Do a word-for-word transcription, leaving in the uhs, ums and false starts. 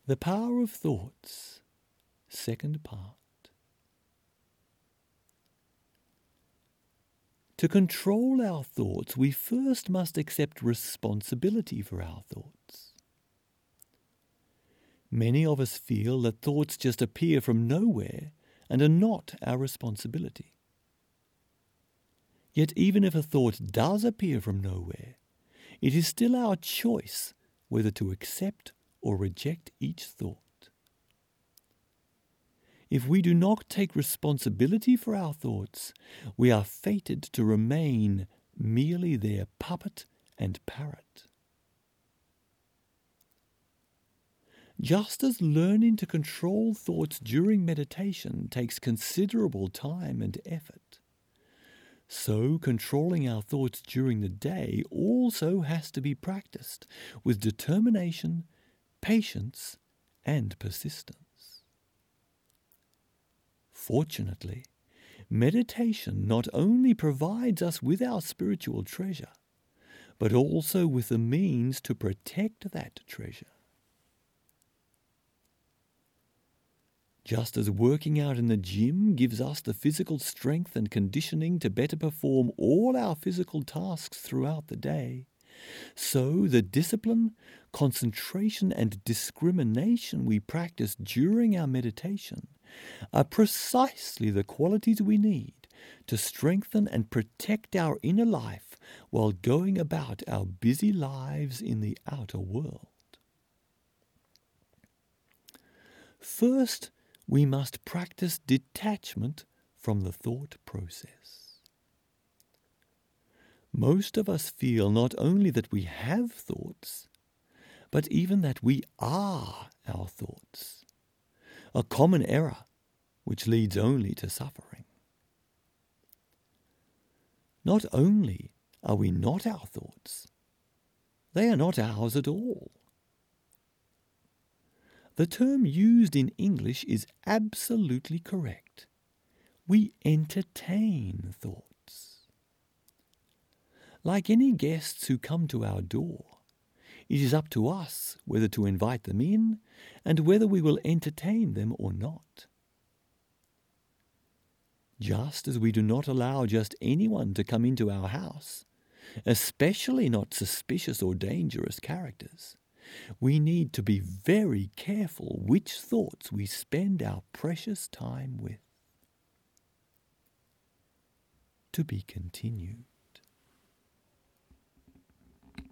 The Power of Thoughts, second part. To control our thoughts, we first must accept responsibility for our thoughts. Many of us feel that thoughts just appear from nowhere and are not our responsibility. Yet even if a thought does appear from nowhere, it is still our choice whether to accept or reject each thought. If we do not take responsibility for our thoughts, we are fated to remain merely their puppet and parrot. Just as learning to control thoughts during meditation takes considerable time and effort, so controlling our thoughts during the day also has to be practiced with determination, patience, and persistence. Fortunately, meditation not only provides us with our spiritual treasure, but also with the means to protect that treasure. Just as working out in the gym gives us the physical strength and conditioning to better perform all our physical tasks throughout the day, so the discipline, concentration, and discrimination we practice during our meditation are precisely the qualities we need to strengthen and protect our inner life while going about our busy lives in the outer world. First, we must practice detachment from the thought process. Most of us feel not only that we have thoughts, but even that we are our thoughts. A common error which leads only to suffering. Not only are we not our thoughts, they are not ours at all. The term used in English is absolutely correct. We entertain thoughts. Like any guests who come to our door, it is up to us whether to invite them in and whether we will entertain them or not. Just as we do not allow just anyone to come into our house, especially not suspicious or dangerous characters, we need to be very careful which thoughts we spend our precious time with. To be continued.